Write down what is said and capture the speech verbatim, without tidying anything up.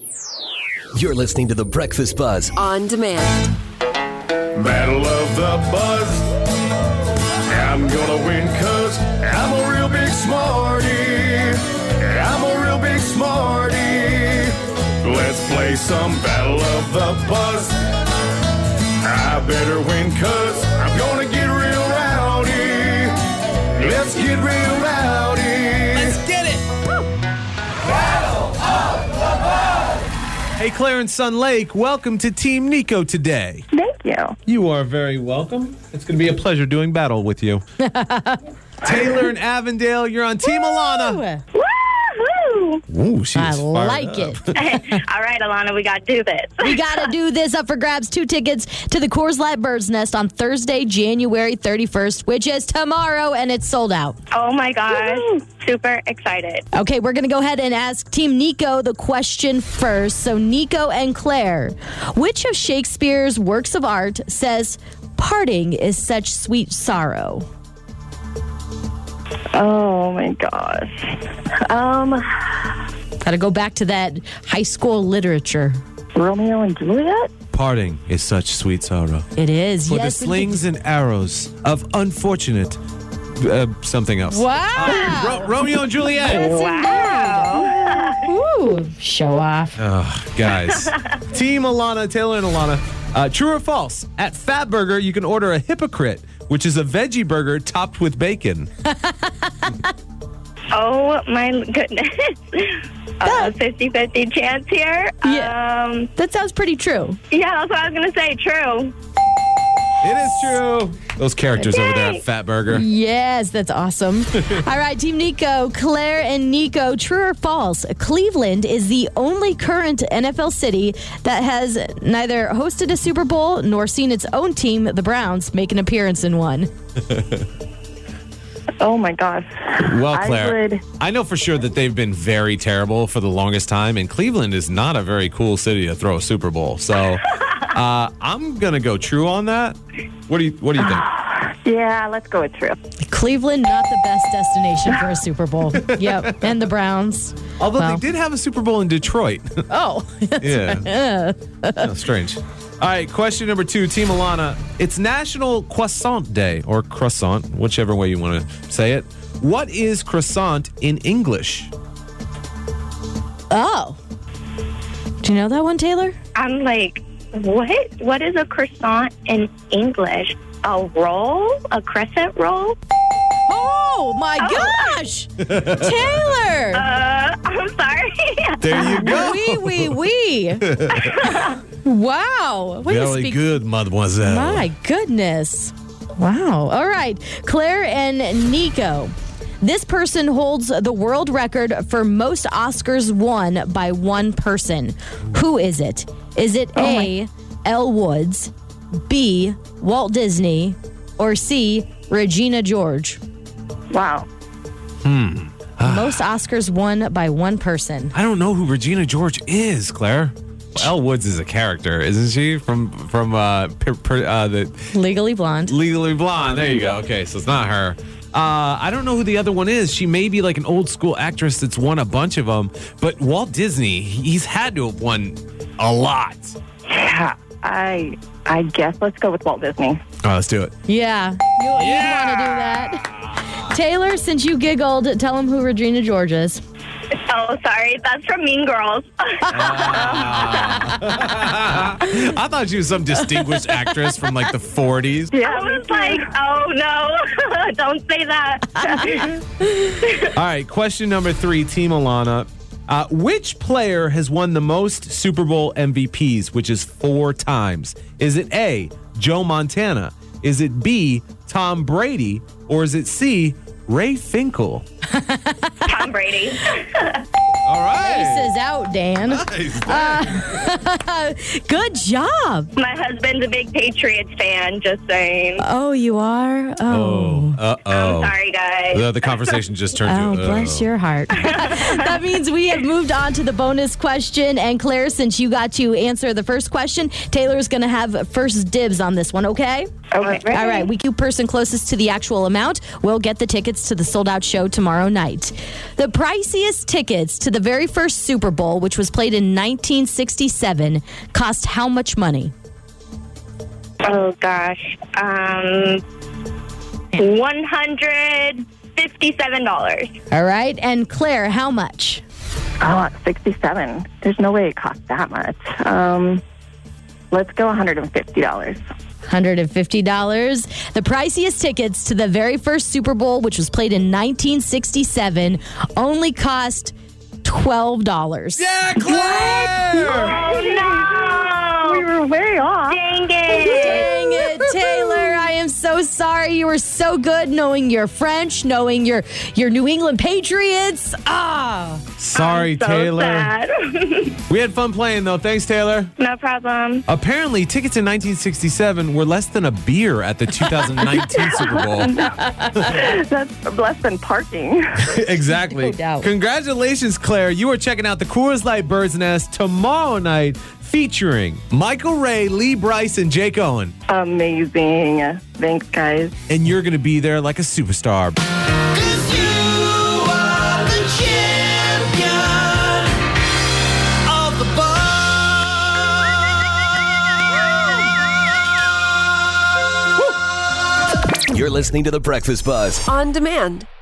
You're listening to The Breakfast Buzz on demand. Battle of the Buzz. I'm gonna win cause I'm a real big smarty. I'm a real big smarty. Let's play some Battle of the Buzz. I better win cause I'm gonna get real rowdy. Let's get real rowdy. Let's get it. Woo. Battle of the Buzz. Hey, Claire and Sun Lake, welcome to Team Nico today. Thank you. You are very welcome. It's going to be a pleasure doing battle with you. Taylor and Avondale, you're on Team Alana. Woo! Ooh, she I is fired like up. it. All right, Alana, we got to do this. We got to do this. Up for grabs, two tickets to the Coors Light Bird's Nest on Thursday, January thirty-first, which is tomorrow, and it's sold out. Oh, my gosh. Super excited. Okay, we're going to go ahead and ask Team Nico the question first. So, Nico and Claire, which of Shakespeare's works of art says, "Parting is such sweet sorrow"? Oh, my gosh. Um, Got to go back to that high school literature. Romeo and Juliet? Parting is such sweet sorrow. It is, For yes. the slings and arrows of unfortunate uh, something else. Wow. Ro- Romeo and Juliet. Wow. Ooh, show off. Oh, guys. Team Alana, Taylor and Alana. Uh, true or false? At Fatburger, you can order a hypocrite, which is a veggie burger topped with bacon. Oh, my goodness. Uh, fifty-fifty chance here. Yeah. Um, That sounds pretty true. yeah, that's what I was going to say. True. It is true. Those characters over there at Fatburger. Yes, that's awesome. All right, Team Nico, Claire and Nico, true or false? Cleveland is the only current N F L city that has neither hosted a Super Bowl nor seen its own team, the Browns, make an appearance in one. Oh, my gosh. Well, Claire, I would... I know for sure that they've been very terrible for the longest time, and Cleveland is not a very cool city to throw a Super Bowl. So uh, I'm going to go true on that. What do you What do you think? Yeah, let's go with true. Cleveland, not the best destination for a Super Bowl. Yep, and the Browns. Although well. they did have a Super Bowl in Detroit. Oh. Yeah. Oh, strange. All right, question number two, Team Alana. It's National Croissant Day, or croissant, whichever way you want to say it. What is croissant in English? Oh. Do you know that one, Taylor? I'm like, what? What is a croissant in English? A roll? A crescent roll? Oh, my gosh. Taylor. Uh, I'm sorry. There you go. Wee, wee, wee. Wow. Way to Very speak- good, mademoiselle. My goodness. Wow. All right. Claire and Nico. This person holds the world record for most Oscars won by one person. Who is it? Is it Oh A, Elle Woods, B, Walt Disney, or C, Regina George? Wow. Most Oscars won by one person. I don't know who Regina George is, Claire. Elle Woods is a character, isn't she? From from uh, per, per, uh, the Legally Blonde. Legally Blonde. There you go. Okay, so it's not her. Uh, I don't know who the other one is. She may be like an old school actress that's won a bunch of them. But Walt Disney, he's had to have won a lot. Yeah, I I guess let's go with Walt Disney. Oh, let's do it. Yeah. You, Yeah. want to do that. Taylor, since you giggled, tell him who Regina George is. Oh, sorry. That's from Mean Girls. I thought she was some distinguished actress from like the forties. Yeah, I was like, oh, no. Don't say that. All right, question number three, Team Alana. Uh, which player has won the most Super Bowl M V Ps, which is four times? Is it A, Joe Montana? Is it B, Tom Brady? Or is it C, Ray Finkel? Tom Brady. All right. Ace is out, Dan. Nice. Uh, good job. My husband's a big Patriots fan, just saying. Oh, you are? Oh. Oh, uh-oh. I'm sorry, guys. The, the conversation just turned Oh, to... bless uh-oh. your heart. That means we have moved on to the bonus question. And Claire, since you got to answer the first question, Taylor's going to have first dibs on this one, okay? Okay. All right, we keep person closest to the actual amount will get the tickets to the sold-out show tomorrow night. The priciest tickets to the very first Super Bowl, which was played in nineteen sixty-seven, cost how much money? Oh, gosh. Um, one hundred fifty-seven dollars. All right, and Claire, how much? Oh, sixty-seven. There's no way it costs that much. Um, let's go one hundred fifty dollars. one hundred fifty dollars. The priciest tickets to the very first Super Bowl, which was played in nineteen sixty-seven, only cost twelve dollars. Yeah, Claire! Oh, no. We were way off. Dang it. Dang it, Taylor. I am so sorry. You were so good knowing your French, knowing your, your New England Patriots. Ah. Sorry, So Taylor. sad. We had fun playing, though. Thanks, Taylor. No problem. Apparently, tickets in nineteen sixty-seven were less than a beer at the two thousand nineteen Super Bowl. That's less than parking. Exactly. No doubt. Congratulations, Claire. You are checking out the Coors Light Bird's Nest tomorrow night, featuring Michael Ray, Lee Bryce, and Jake Owen. Amazing. Thanks, guys. And you're going to be there like a superstar. You're listening to The Breakfast Buzz. On demand